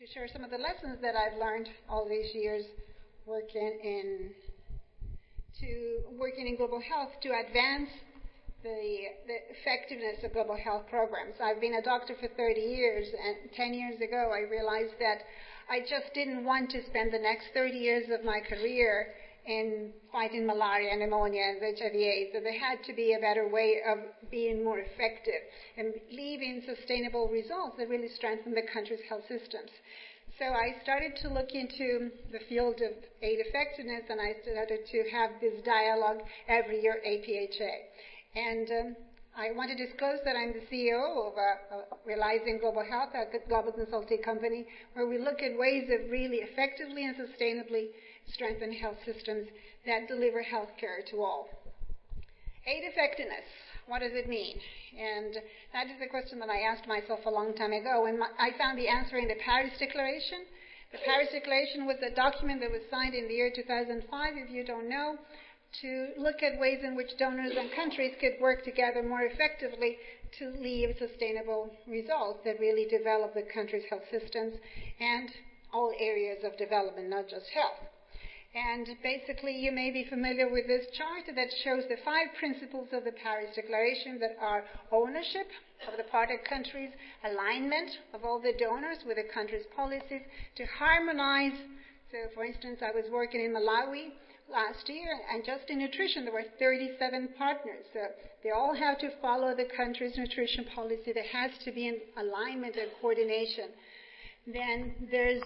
share some of the lessons that I've learned all these years working in global health to advance the effectiveness of global health programs. I've been a doctor for 30 years, and 10 years ago I realized that I just didn't want to spend the next 30 years of my career in fighting malaria, pneumonia, and HIV/AIDS. So there had to be a better way of being more effective and leaving sustainable results that really strengthen the country's health systems. So I started to look into the field of aid effectiveness, and I started to have this dialogue every year, APHA. And I want to disclose that I'm the CEO of Realizing Global Health, a global consulting company, where we look at ways of really effectively and sustainably strengthen health systems that deliver health care to all. Aid effectiveness, what does it mean? And that is a question that I asked myself a long time ago, and I found the answer in the Paris Declaration. The Paris Declaration was a document that was signed in the year 2005, if you don't know, to look at ways in which donors and countries could work together more effectively to leave sustainable results that really develop the country's health systems and all areas of development, not just health. And basically, you may be familiar with this chart that shows the 5 principles of the Paris Declaration that are ownership of the partner countries, alignment of all the donors with the country's policies, to harmonize. So, for instance, I was working in Malawi last year, and just in nutrition there were 37 partners. So they all have to follow the country's nutrition policy. There has to be an alignment and coordination. Then there's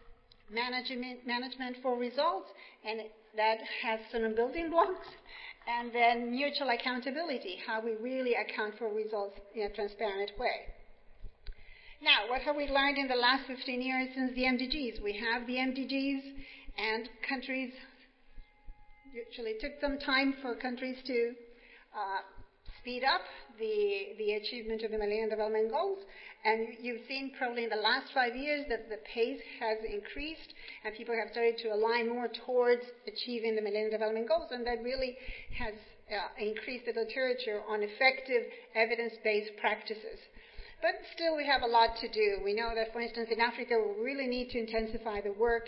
management for results, and that has some building blocks. And then mutual accountability, how we really account for results in a transparent way. Now, what have we learned in the last 15 years since the MDGs? We have the MDGs, and countries usually took some time for countries to speed up the achievement of the Millennium Development Goals. And you've seen probably in the last 5 years that the pace has increased and people have started to align more towards achieving the Millennium Development Goals, and that really has increased the literature on effective evidence-based practices. But still we have a lot to do. We know that, for instance, in Africa we really need to intensify the work.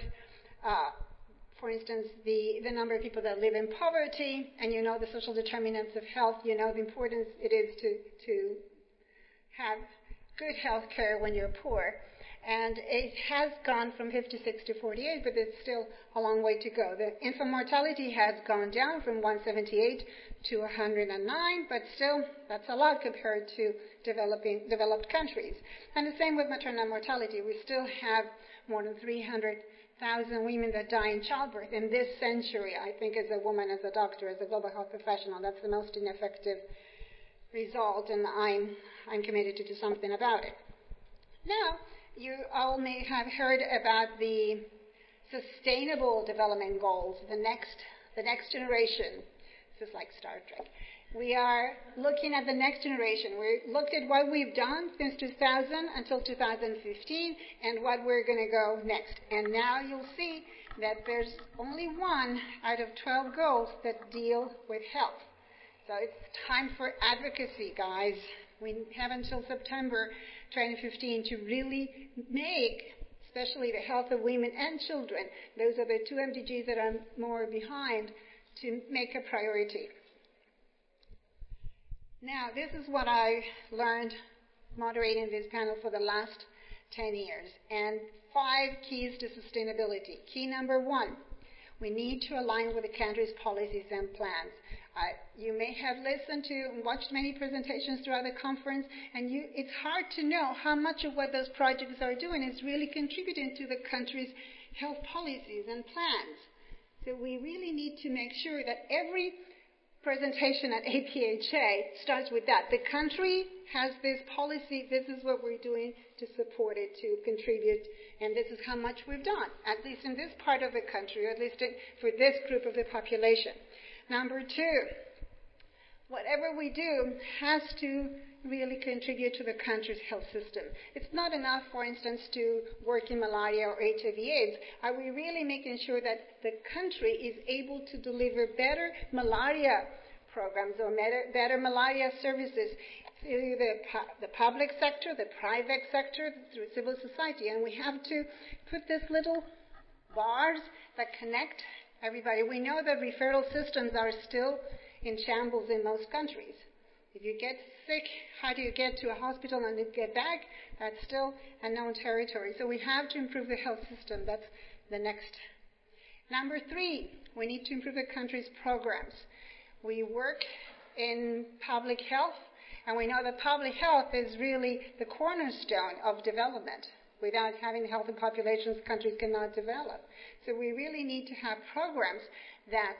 For instance, the number of people that live in poverty, and you know the social determinants of health, you know the importance it is to have good health care when you're poor. And it has gone from 56 to 48, but there's still a long way to go. The infant mortality has gone down from 178 to 109, but still that's a lot compared to developed countries. And the same with maternal mortality. We still have more than 300,000 women that die in childbirth in this century. I think as a woman, as a doctor, as a global health professional, that's the most ineffective result, and I'm committed to do something about it. Now, you all may have heard about the Sustainable Development Goals, the next generation. This is like Star Trek. We are looking at the next generation. We looked at what we've done since 2000 until 2015 and what we're going to go next. And now you'll see that there's only 1 out of 12 goals that deal with health. So it's time for advocacy, guys. We have until September 2015 to really make, especially the health of women and children, those are the 2 MDGs that are more behind, to make a priority. Now, this is what I learned moderating this panel for the last 10 years, and 5 keys to sustainability. Key number 1, we need to align with the country's policies and plans. You may have listened to and watched many presentations throughout the conference, and it's hard to know how much of what those projects are doing is really contributing to the country's health policies and plans. So we really need to make sure that every presentation at APHA starts with that. The country has this policy, this is what we're doing to support it, to contribute, and this is how much we've done, at least in this part of the country, or at least for this group of the population. Number 2, whatever we do has to really contribute to the country's health system. It's not enough, for instance, to work in malaria or HIV/AIDS. Are we really making sure that the country is able to deliver better malaria programs or better malaria services through the public sector, the private sector, through civil society. And we have to put these little bars that connect everybody. We know that referral systems are still in shambles in most countries. If you get sick, how do you get to a hospital and get back? That's still unknown territory. So we have to improve the health system. That's the next. Number 3, we need to improve the country's programs. We work in public health, and we know that public health is really the cornerstone of development. Without having healthy populations, countries cannot develop. So we really need to have programs that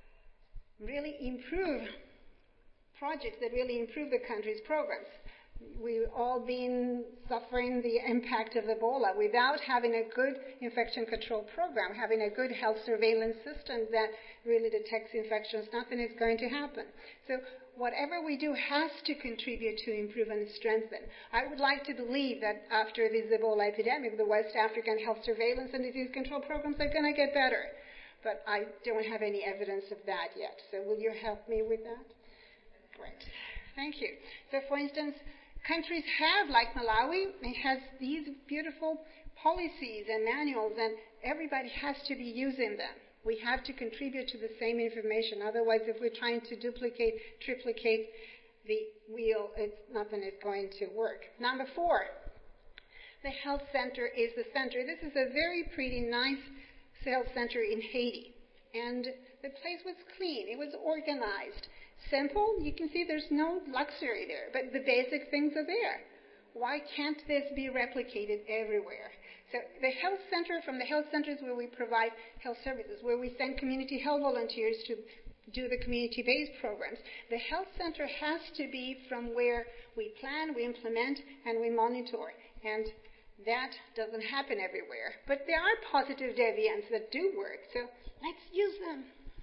really improve projects that really improve the country's programs. We've all been suffering the impact of Ebola. Without having a good infection control program, having a good health surveillance system that really detects infections, nothing is going to happen. So whatever we do has to contribute to improve and strengthen. I would like to believe that after this Ebola epidemic, the West African health surveillance and disease control programs are going to get better. But I don't have any evidence of that yet. So will you help me with that? Great. Thank you. So, for instance, countries have, like Malawi, it has these beautiful policies and manuals, and everybody has to be using them. We have to contribute to the same information. Otherwise, if we're trying to duplicate, triplicate the wheel, nothing is going to work. Number 4, the health center is the center. This is a very pretty, nice health center in Haiti. And the place was clean. It was organized. Simple, you can see there's no luxury there, but the basic things are there. Why can't this be replicated everywhere? So the health center, from the health centers where we provide health services, where we send community health volunteers to do the community-based programs, the health center has to be from where we plan, we implement, and we monitor. And that doesn't happen everywhere. But there are positive deviants that do work, so let's use them.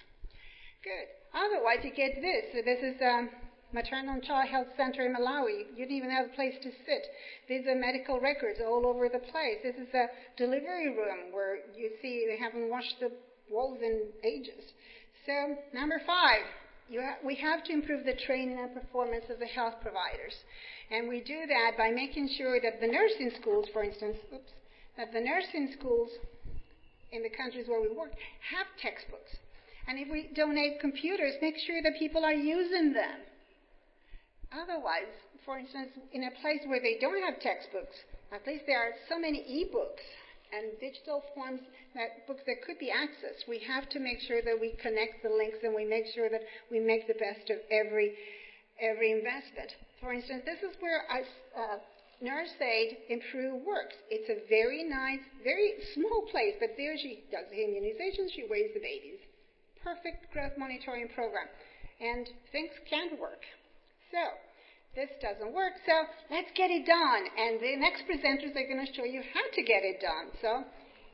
Good. Otherwise, you get this. So this is a maternal and child health center in Malawi. You don't even have a place to sit. These are medical records all over the place. This is a delivery room where you see they haven't washed the walls in ages. So, number 5, we have to improve the training and performance of the health providers. And we do that by making sure that the nursing schools, for instance, that the nursing schools in the countries where we work have textbooks. And if we donate computers, make sure that people are using them. Otherwise, for instance, in a place where they don't have textbooks, at least there are so many e-books and digital forms, books that could be accessed. We have to make sure that we connect the links and we make sure that we make the best of every investment. For instance, this is where Nurse Aid Improve works. It's a very nice, very small place, but there she does the immunizations, she weighs the babies. Perfect growth monitoring program. And things can't work. So, this doesn't work, so let's get it done. And the next presenters are going to show you how to get it done. So,